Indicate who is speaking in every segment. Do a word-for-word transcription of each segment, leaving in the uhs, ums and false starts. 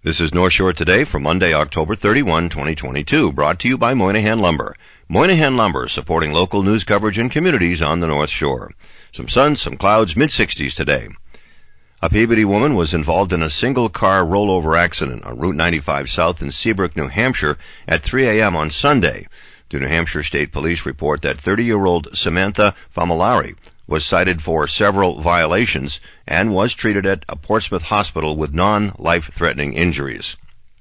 Speaker 1: This is North Shore Today for Monday, October thirty-first, twenty twenty-two, brought to you by Moynihan Lumber. Moynihan Lumber, supporting local news coverage and communities on the North Shore. Some sun, some clouds, mid sixties today. A Peabody woman was involved in a single-car rollover accident on Route ninety-five South in Seabrook, New Hampshire at three a.m. on Sunday. The New Hampshire State Police report that thirty-year-old Samantha Famulari was cited for several violations and was treated at a Portsmouth hospital with non-life-threatening injuries.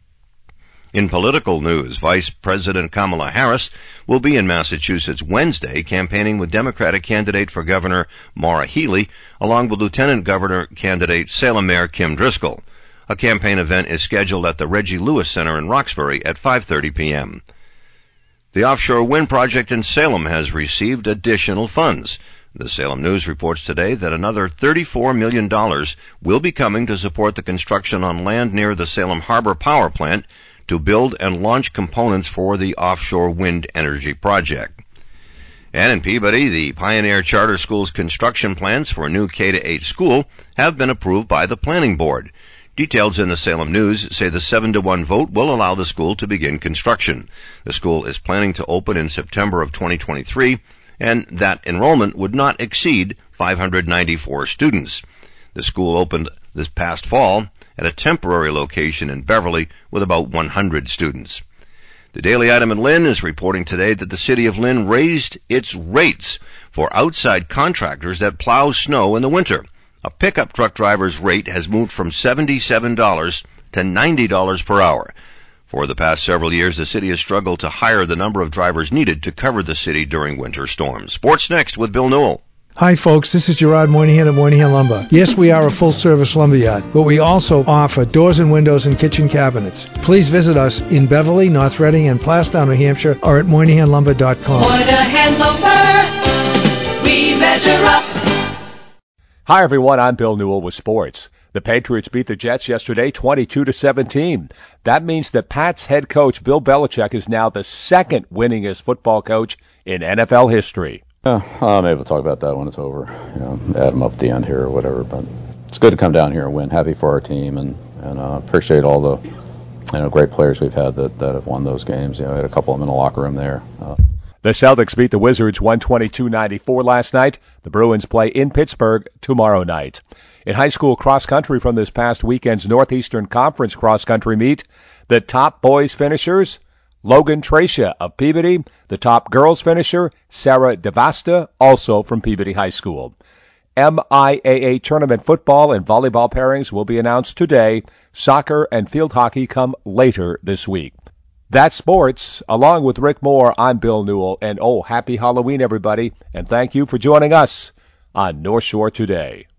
Speaker 1: In political news, Vice President Kamala Harris will be in Massachusetts Wednesday campaigning with Democratic candidate for Governor Maura Healey, along with Lieutenant Governor candidate Salem Mayor Kim Driscoll. A campaign event is scheduled at the Reggie Lewis Center in Roxbury at five thirty p.m. The offshore wind project in Salem has received additional funds. The Salem News reports today that another thirty-four million dollars will be coming to support the construction on land near the Salem Harbor Power Plant to build and launch components for the offshore wind energy project. And in Peabody, the Pioneer Charter School's construction plans for a new K to eight school have been approved by the Planning Board. Details in the Salem News say the seven to one vote will allow the school to begin construction. The school is planning to open in September of twenty twenty-three, and that enrollment would not exceed five hundred ninety-four students. The school opened this past fall at a temporary location in Beverly with about one hundred students. The Daily Item in Lynn is reporting today that the city of Lynn raised its rates for outside contractors that plow snow in the winter. A pickup truck driver's rate has moved from seventy-seven dollars to ninety dollars per hour. For the past several years, the city has struggled to hire the number of drivers needed to cover the city during winter storms. Sports next with Bill Newell.
Speaker 2: Hi folks, this is Gerard Moynihan of Moynihan Lumber. Yes, we are a full-service lumberyard, but we also offer doors and windows and kitchen cabinets. Please visit us in Beverly, North Reading, and Plastown, New Hampshire, or at Moynihan Lumber dot com.
Speaker 3: Moynihan Lumber, we measure up.
Speaker 4: Hi everyone, I'm Bill Newell with sports. The Patriots beat the Jets yesterday twenty-two to seventeen. That means that Pats head coach Bill Belichick is now the second winningest football coach in N F L history.
Speaker 5: Yeah, uh, maybe we'll talk about that when it's over. You know, add them up at the end here or whatever. But it's good to come down here and win. Happy for our team, and and uh, appreciate all the you know great players we've had that, that have won those games. You know, I had a couple of them in the locker room there. Uh,
Speaker 4: The Celtics beat the Wizards one twenty-two ninety-four last night. The Bruins play in Pittsburgh tomorrow night. In high school cross country from this past weekend's Northeastern Conference cross country meet, the top boys finishers, Logan Tracia of Peabody. The top girls finisher, Sarah DeVasta, also from Peabody High School. M I A A tournament football and volleyball pairings will be announced today. Soccer and field hockey come later this week. That's sports. Along with Rick Moore, I'm Bill Newell. And oh, happy Halloween, everybody. And thank you for joining us on North Shore Today.